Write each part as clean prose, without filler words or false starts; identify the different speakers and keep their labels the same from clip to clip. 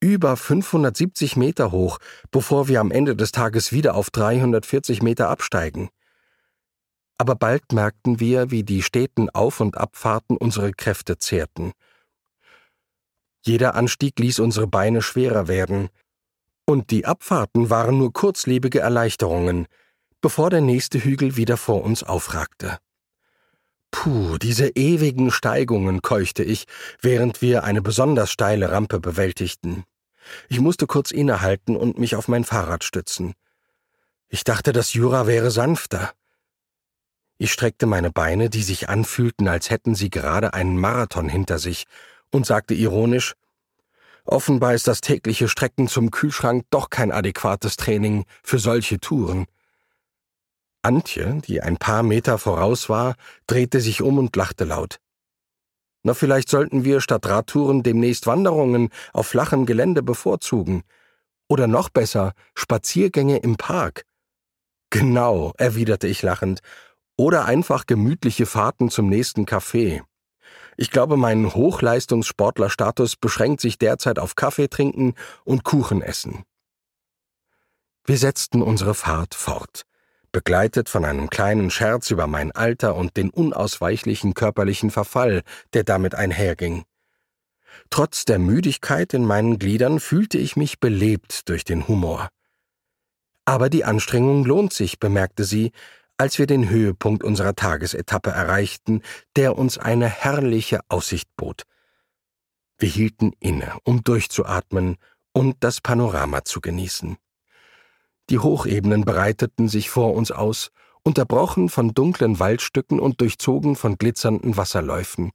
Speaker 1: über 570 Meter hoch, bevor wir am Ende des Tages wieder auf 340 Meter absteigen. Aber bald merkten wir, wie die steten Auf- und Abfahrten unsere Kräfte zehrten. Jeder Anstieg ließ unsere Beine schwerer werden, und die Abfahrten waren nur kurzlebige Erleichterungen, bevor der nächste Hügel wieder vor uns aufragte. »Puh, diese ewigen Steigungen«, keuchte ich, während wir eine besonders steile Rampe bewältigten. Ich musste kurz innehalten und mich auf mein Fahrrad stützen. Ich dachte, das Jura wäre sanfter. Ich streckte meine Beine, die sich anfühlten, als hätten sie gerade einen Marathon hinter sich, und sagte ironisch: »Offenbar ist das tägliche Strecken zum Kühlschrank doch kein adäquates Training für solche Touren.« Antje, die ein paar Meter voraus war, drehte sich um und lachte laut. »Na, vielleicht sollten wir statt Radtouren demnächst Wanderungen auf flachem Gelände bevorzugen. Oder noch besser, Spaziergänge im Park.« »Genau«, erwiderte ich lachend, »oder einfach gemütliche Fahrten zum nächsten Café. Ich glaube, mein Hochleistungssportlerstatus beschränkt sich derzeit auf Kaffee trinken und Kuchen essen.« Wir setzten unsere Fahrt fort, begleitet von einem kleinen Scherz über mein Alter und den unausweichlichen körperlichen Verfall, der damit einherging. Trotz der Müdigkeit in meinen Gliedern fühlte ich mich belebt durch den Humor. »Aber die Anstrengung lohnt sich«, bemerkte sie, als wir den Höhepunkt unserer Tagesetappe erreichten, der uns eine herrliche Aussicht bot. Wir hielten inne, um durchzuatmen und das Panorama zu genießen. Die Hochebenen breiteten sich vor uns aus, unterbrochen von dunklen Waldstücken und durchzogen von glitzernden Wasserläufen.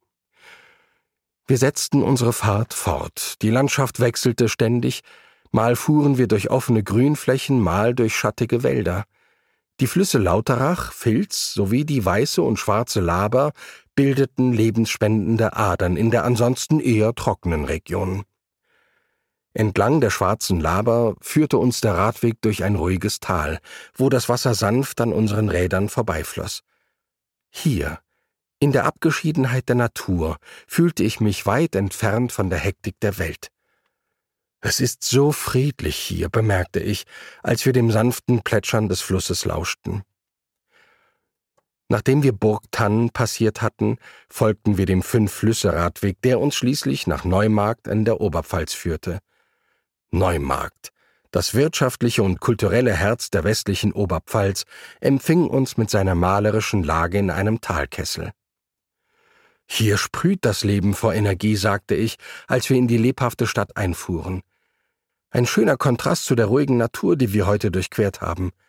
Speaker 1: Wir setzten unsere Fahrt fort, die Landschaft wechselte ständig, mal fuhren wir durch offene Grünflächen, mal durch schattige Wälder. Die Flüsse Lauterach, Filz sowie die Weiße und Schwarze Laber bildeten lebensspendende Adern in der ansonsten eher trockenen Region. Entlang der Schwarzen Laber führte uns der Radweg durch ein ruhiges Tal, wo das Wasser sanft an unseren Rädern vorbeifloss. Hier, in der Abgeschiedenheit der Natur, fühlte ich mich weit entfernt von der Hektik der Welt. »Es ist so friedlich hier«, bemerkte ich, als wir dem sanften Plätschern des Flusses lauschten. Nachdem wir Burgthann passiert hatten, folgten wir dem Fünf-Flüsse-Radweg, der uns schließlich nach Neumarkt in der Oberpfalz führte. Neumarkt, das wirtschaftliche und kulturelle Herz der westlichen Oberpfalz, empfing uns mit seiner malerischen Lage in einem Talkessel. »Hier sprüht das Leben vor Energie«, sagte ich, als wir in die lebhafte Stadt einfuhren. »Ein schöner Kontrast zu der ruhigen Natur, die wir heute durchquert haben.